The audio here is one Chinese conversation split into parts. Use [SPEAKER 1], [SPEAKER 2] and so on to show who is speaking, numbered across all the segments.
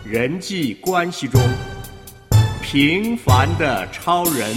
[SPEAKER 1] 人际关系中平凡的超人。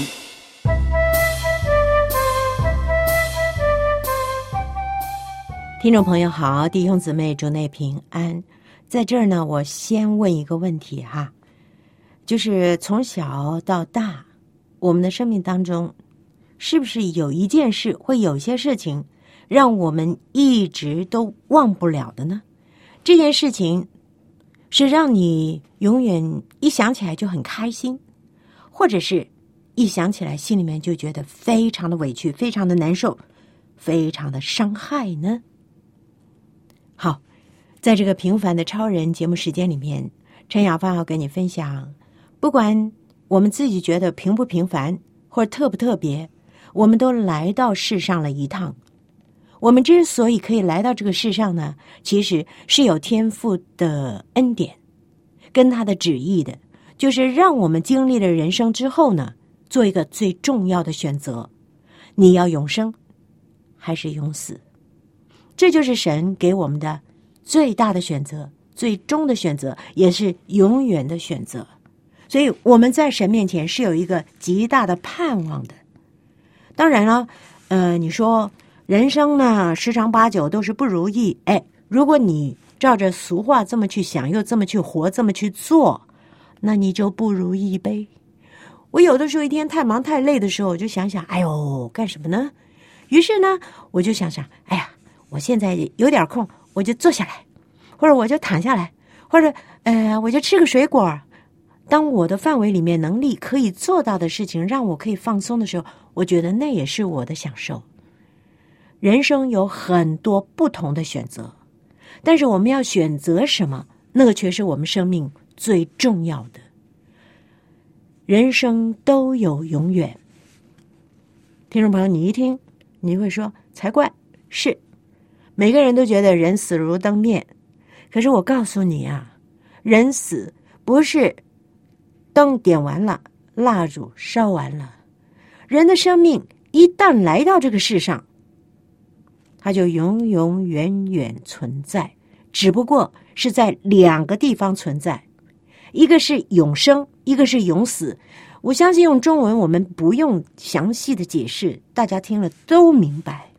[SPEAKER 2] 听众朋友好，弟兄姊妹主内平安。在这儿呢，我先问一个问题哈，就是从小到大，我们的生命当中，是不是有一件事，会有一些事情，让我们一直都忘不了的呢？这件事情是让你永远一想起来就很开心，或者是一想起来心里面就觉得非常的委屈，非常的难受，非常的伤害呢？好，在这个平凡的超人节目时间里面，陈雅芳要跟你分享，不管我们自己觉得平不平凡或者特不特别，我们都来到世上了一趟。我们之所以可以来到这个世上呢，其实是有天父的恩典跟他的旨意的，就是让我们经历了人生之后呢，做一个最重要的选择，你要永生还是永死？这就是神给我们的最大的选择，最终的选择，也是永远的选择。所以我们在神面前是有一个极大的盼望的。当然了，你说人生呢，十常八九都是不如意。如果你照着俗话这么去想，又这么去活，这么去做，那你就不如意呗。我有的时候一天太忙太累的时候，我就想想，哎呦，干什么呢？于是呢，我就想想，哎呀，我现在有点空，我就坐下来，或者我就躺下来，或者我就吃个水果。当我的范围里面能力可以做到的事情，让我可以放松的时候，我觉得那也是我的享受。人生有很多不同的选择，但是我们要选择什么，那个却是我们生命最重要的。人生都有永远。听众朋友，你一听你会说才怪，是每个人都觉得人死如灯灭，可是我告诉你啊，人死不是灯点完了，蜡烛烧完了，人的生命一旦来到这个世上，它就永永远远存在，只不过是在两个地方存在，一个是永生，一个是永死。我相信用中文我们不用详细的解释，大家听了都明白。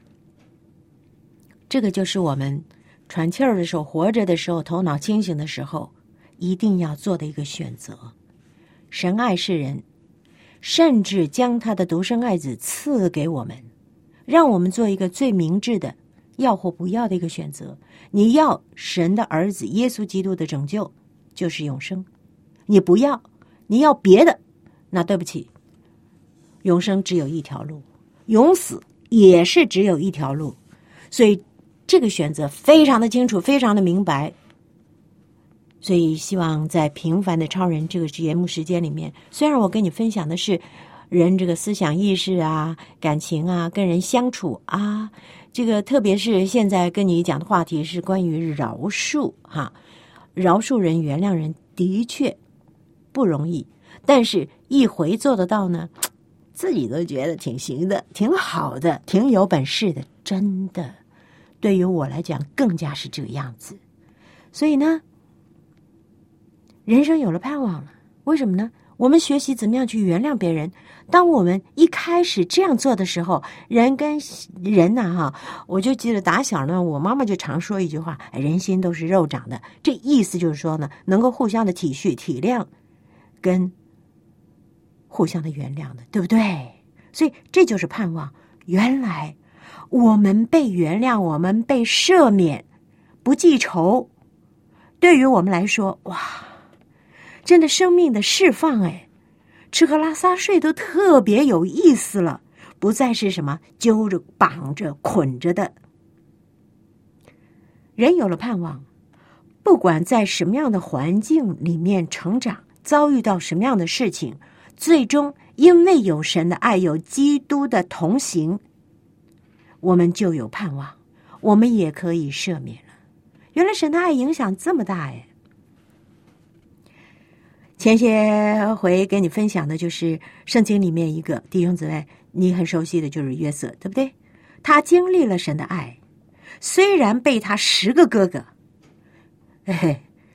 [SPEAKER 2] 这个就是我们喘气儿的时候，活着的时候，头脑清醒的时候，一定要做的一个选择。神爱世人，甚至将他的独生爱子赐给我们，让我们做一个最明智的要或不要的一个选择。你要神的儿子耶稣基督的拯救，就是永生。你不要，你要别的，那对不起，永生只有一条路，永死也是只有一条路。所以这个选择非常的清楚，非常的明白。所以希望在平凡的超人这个节目时间里面，虽然我跟你分享的是人这个思想意识啊、感情啊、跟人相处啊，这个特别是现在跟你讲的话题是关于饶恕哈，饶恕人、原谅人的确不容易，但是一回做得到呢，自己都觉得挺行的、挺好的、挺有本事的，真的。对于我来讲更加是这个样子。所以呢，人生有了盼望了。为什么呢？我们学习怎么样去原谅别人。当我们一开始这样做的时候，人跟人呐我就记得打小呢，我妈妈就常说一句话，人心都是肉长的。这意思就是说呢，能够互相的体恤、体谅，跟互相的原谅的，对不对？所以这就是盼望。原来我们被原谅，我们被赦免，不记仇，对于我们来说，哇，真的生命的释放，吃喝拉撒睡都特别有意思了，不再是什么揪着、绑着、捆着的。人有了盼望，不管在什么样的环境里面成长，遭遇到什么样的事情，最终因为有神的爱，有基督的同行，我们就有盼望，我们也可以赦免了。原来神的爱影响这么大。前些回跟你分享的就是圣经里面一个弟兄姊妹，你很熟悉的就是约瑟，对不对？他经历了神的爱，虽然被他10个哥哥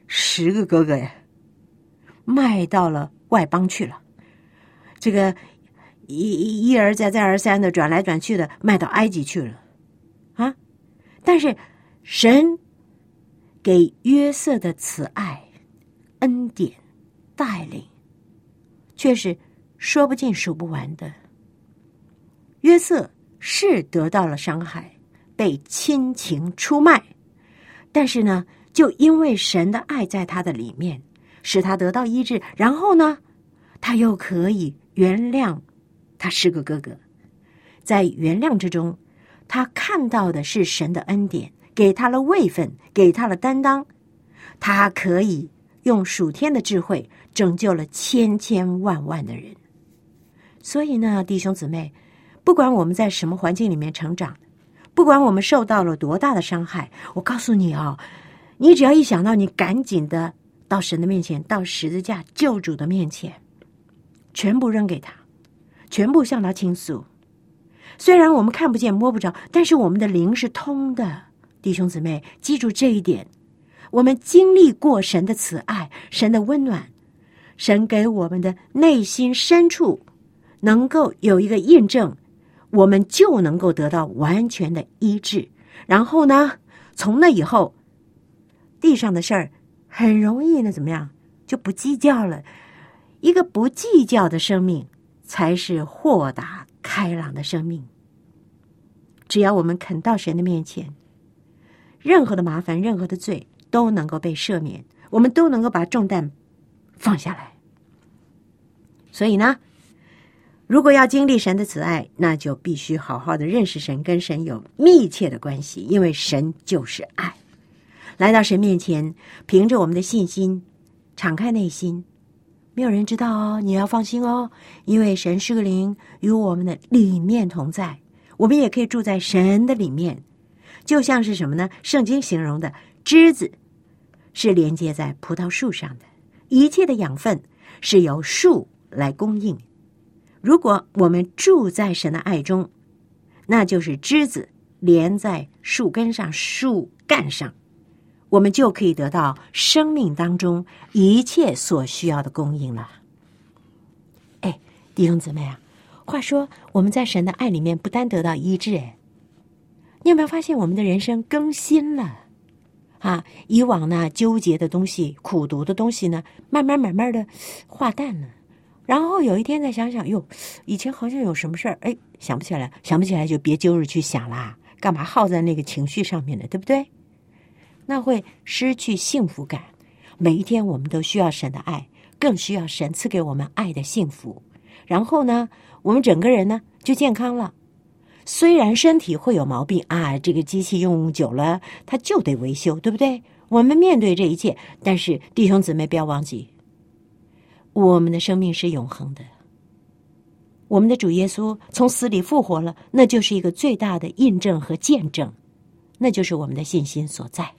[SPEAKER 2] 10个哥哥呀，卖到了外邦去了。这个一而再再而三的转来转去的卖到埃及去了啊！但是神给约瑟的慈爱、恩典、带领，却是说不尽数不完的。约瑟是得到了伤害，被亲情出卖，但是呢，就因为神的爱在他的里面，使他得到医治，然后呢，他又可以原谅他10个哥哥。在原谅之中，他看到的是神的恩典，给他了位分，给他了担当，他可以用属天的智慧拯救了千千万万的人。所以呢，弟兄姊妹，不管我们在什么环境里面成长，不管我们受到了多大的伤害，我告诉你啊，你只要一想到，你赶紧的到神的面前，到十字架救主的面前，全部扔给他，全部向他倾诉。虽然我们看不见摸不着，但是我们的灵是通的。弟兄姊妹，记住这一点，我们经历过神的慈爱，神的温暖，神给我们的内心深处能够有一个印证，我们就能够得到完全的医治。然后呢，从那以后，地上的事儿很容易呢，怎么样，就不计较了。一个不计较的生命，才是豁达开朗的生命。只要我们肯到神的面前，任何的麻烦，任何的罪都能够被赦免，我们都能够把重担放下来。所以呢，如果要经历神的慈爱，那就必须好好的认识神，跟神有密切的关系，因为神就是爱。来到神面前，凭着我们的信心，敞开内心，没有人知道哦，你要放心哦，因为神是个灵，与我们的里面同在，我们也可以住在神的里面。就像是什么呢？圣经形容的枝子是连接在葡萄树上的，一切的养分是由树来供应。如果我们住在神的爱中，那就是枝子连在树根上、树干上，我们就可以得到生命当中一切所需要的供应了。哎，弟兄姊妹啊，话说我们在神的爱里面不单得到医治，你有没有发现我们的人生更新了啊？以往呢纠结的东西、苦读的东西呢，慢慢的化淡了。然后有一天再想想，哟，以前好像有什么事儿，想不起来就别揪着去想啦，干嘛耗在那个情绪上面呢？对不对？那会失去幸福感。每一天我们都需要神的爱，更需要神赐给我们爱的幸福。然后呢，我们整个人呢就健康了。虽然身体会有毛病啊，这个机器用久了它就得维修，对不对？我们面对这一切，但是弟兄姊妹不要忘记，我们的生命是永恒的。我们的主耶稣从死里复活了，那就是一个最大的印证和见证，那就是我们的信心所在。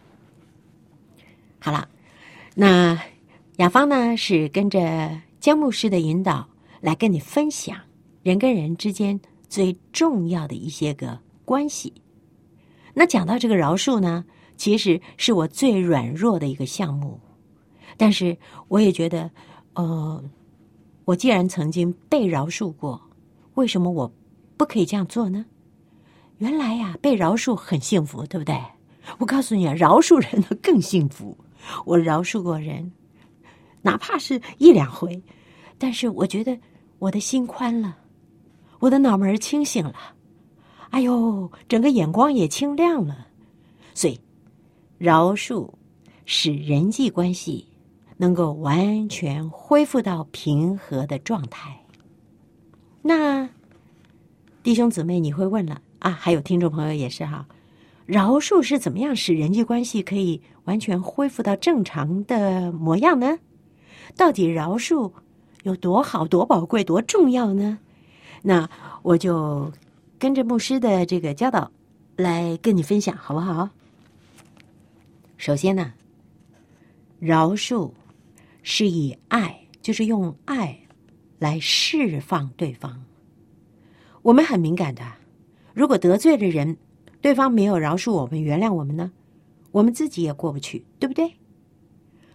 [SPEAKER 2] 好了，那雅芳呢是跟着江牧师的引导来跟你分享人跟人之间最重要的一些个关系。那讲到这个饶恕呢，其实是我最软弱的一个项目，但是我也觉得我既然曾经被饶恕过，为什么我不可以这样做呢？原来呀，被饶恕很幸福，对不对？我告诉你啊，饶恕人呢更幸福。我饶恕过人，哪怕是1、2回，但是我觉得我的心宽了，我的脑门清醒了，哎呦，整个眼光也清亮了。所以饶恕使人际关系能够完全恢复到平和的状态。那弟兄姊妹，你会问了啊，还有听众朋友也是哈，饶恕是怎么样使人际关系可以完全恢复到正常的模样呢？到底饶恕有多好、多宝贵、多重要呢？那我就跟着牧师的这个教导来跟你分享，好不好？首先呢，饶恕是以爱，就是用爱来释放对方。我们很敏感的，如果得罪了人，对方没有饶恕我们、原谅我们呢，我们自己也过不去，对不对？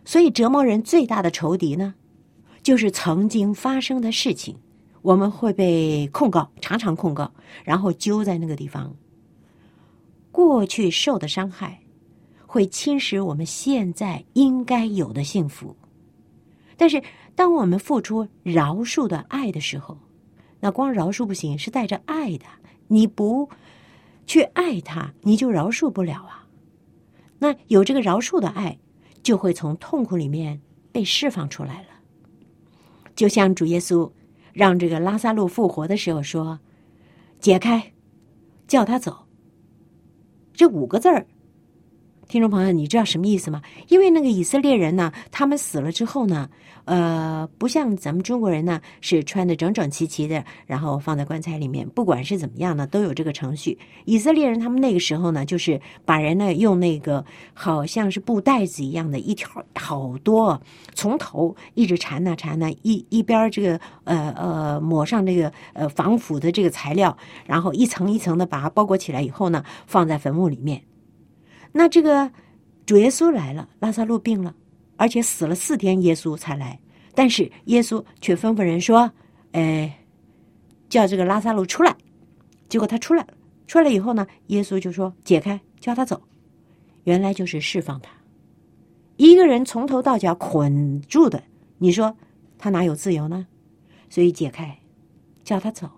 [SPEAKER 2] 所以折磨人最大的仇敌呢，就是曾经发生的事情，我们会被控告，常常控告，然后揪在那个地方。过去受的伤害会侵蚀我们现在应该有的幸福。但是当我们付出饶恕的爱的时候，那光饶恕不行，是带着爱的。你不去爱他，你就饶恕不了啊。那有这个饶恕的爱，就会从痛苦里面被释放出来了。就像主耶稣让这个拉撒路复活的时候说，解开，叫他走。这5个字儿，听众朋友，你知道什么意思吗？因为那个以色列人呢，他们死了之后呢，不像咱们中国人呢，是穿得整整齐齐的，然后放在棺材里面，不管是怎么样呢，都有这个程序。以色列人他们那个时候呢，就是把人呢用那个好像是布袋子一样的一条好多，从头一直缠呐，一边这个抹上这个防腐的这个材料，然后一层一层的把它包裹起来以后呢，放在坟墓里面。那这个主耶稣来了，拉撒路病了，而且死了4天，耶稣才来。但是耶稣却吩咐人说，叫这个拉撒路出来。结果他出来了，出来以后呢，耶稣就说解开，叫他走。原来就是释放他。一个人从头到脚捆住的，你说他哪有自由呢？所以解开，叫他走。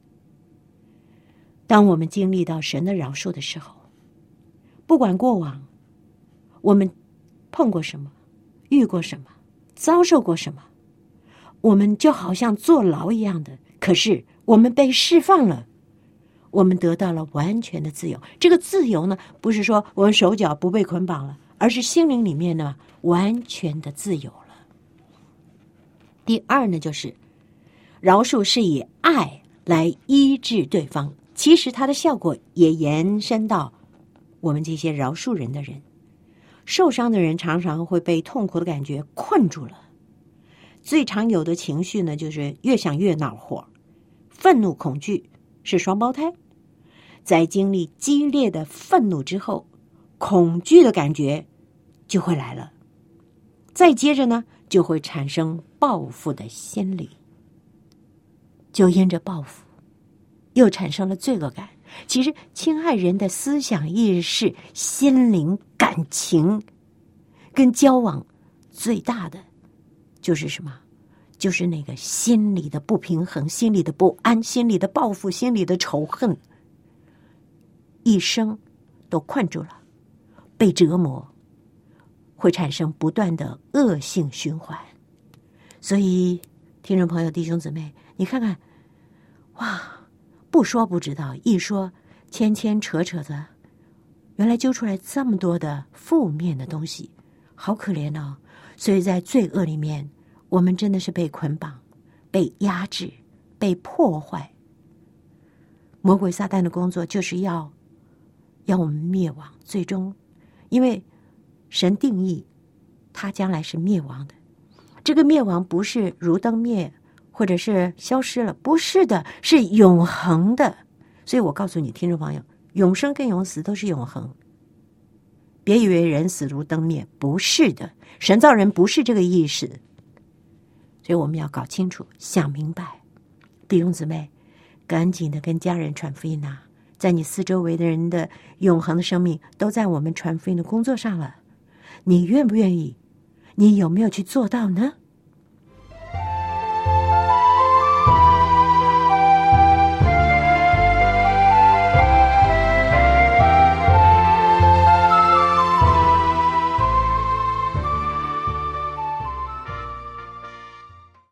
[SPEAKER 2] 当我们经历到神的饶恕的时候，不管过往我们碰过什么，遇过什么，遭受过什么，我们就好像坐牢一样的，可是我们被释放了，我们得到了完全的自由。这个自由呢，不是说我们手脚不被捆绑了，而是心灵里面呢完全的自由了。第二呢，就是饶恕是以爱来医治对方，其实它的效果也延伸到我们这些饶恕人的人。受伤的人常常会被痛苦的感觉困住了，最常有的情绪呢，就是越想越恼火，愤怒恐惧是双胞胎。在经历激烈的愤怒之后，恐惧的感觉就会来了，再接着呢，就会产生报复的心理，就因着报复又产生了罪恶感。其实侵害人的思想意识、心灵感情跟交往最大的就是什么？就是那个心里的不平衡、心里的不安、心里的报复、心里的仇恨，一生都困住了，被折磨，会产生不断的恶性循环。所以听众朋友、弟兄姊妹，你看看，哇，不说不知道，一说牵牵扯扯的，原来揪出来这么多的负面的东西，好可怜哦。所以在罪恶里面，我们真的是被捆绑、被压制、被破坏。魔鬼撒旦的工作就是要我们灭亡，最终因为神定义他将来是灭亡的。这个灭亡不是如灯灭或者是消失了，不是的，是永恒的。所以我告诉你听众朋友，永生跟永死都是永恒，别以为人死如灯灭，不是的，神造人不是这个意思。所以我们要搞清楚，想明白。弟兄姊妹，赶紧的跟家人传福音啊，在你四周围的人的永恒的生命都在我们传福音的工作上了，你愿不愿意？你有没有去做到呢？